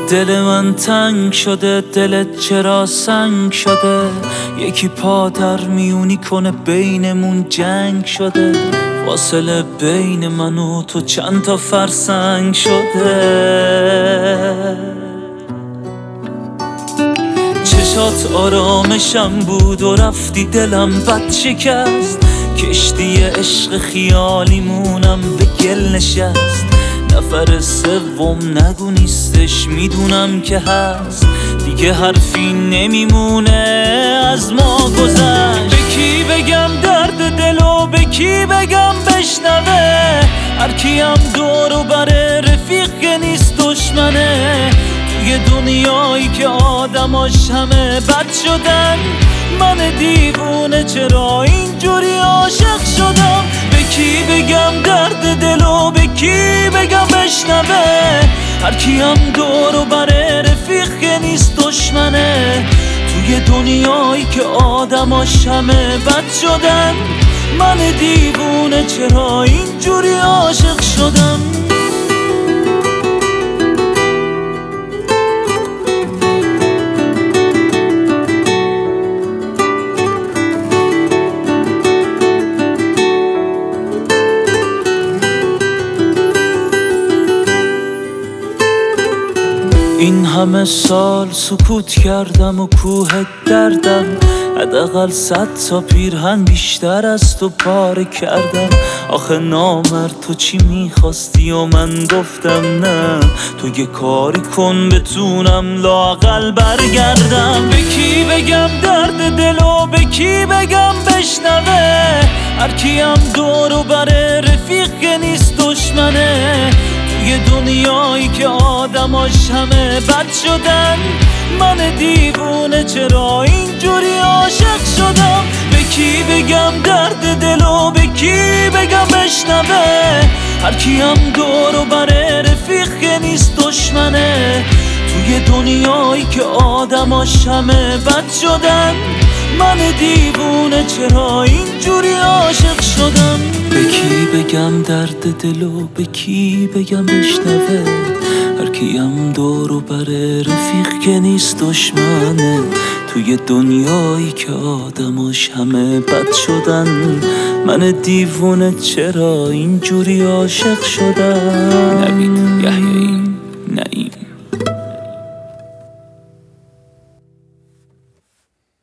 دل من تنگ شده، دلت چرا سنگ شده؟ یکی پا در میونی کنه بینمون جنگ شده. فاصله بین من و تو چند تا فرسنگ شده. چشات آرامشم بود و رفتی دلم بد شکست. کشتی عشق خیالیمونم به گل نشست. نفر سوم نگو نیستش، میدونم که هست. دیگه حرفی نمیمونه از ما گذشت. به کی بگم درد دلو، به کی بگم بشنوه؟ هر کیم دور و بره رفیق که نیست دشمنه. توی دنیایی که آدماش همه بد شدن، من دیوونه چرا اینجوری عاشق شدم؟ به کی بگم درد دلو، به کی بگم بشنوه؟ هر کیم دور و بره رفیق که نیست دشمنه. توی دنیایی که آدماش همه بد شدن، من دیوونه چرا اینجوری عاشق شدم؟ این همه سال سکوت کردم و کوه دردم، حداقل 100 تا پیرهن بیشتر از تو پاره کردم. آخه نامرد تو چی میخواستی و من گفتم نه. تو یه کاری کن بتونم لااقل برگردم. به کی بگم درد دلو، به کی بگم بشنوه؟ هر کیم دور و بره رفیق که نیست دشمنه. یه دنیایی که آدماش همه بد شدن، من دیوونه چرا اینجوری عاشق شدم؟ به کی بگم درد دلو، به کی بگم بشنوه؟ هر کیم دور و بره رفیق که نیست دشمنه. توی دنیایی که آدماش همه بد شدن، من دیوونه چرا اینجوری عاشق شدم؟ به کی بگم درد دلو، به کی بگم بشنوه؟ هر کیم دور و بره رفیق که نیست دشمنه. توی دنیایی که آدماش همه بد شدن، من دیوونه چرا اینجوری عاشق شدم؟ نوید یحیی.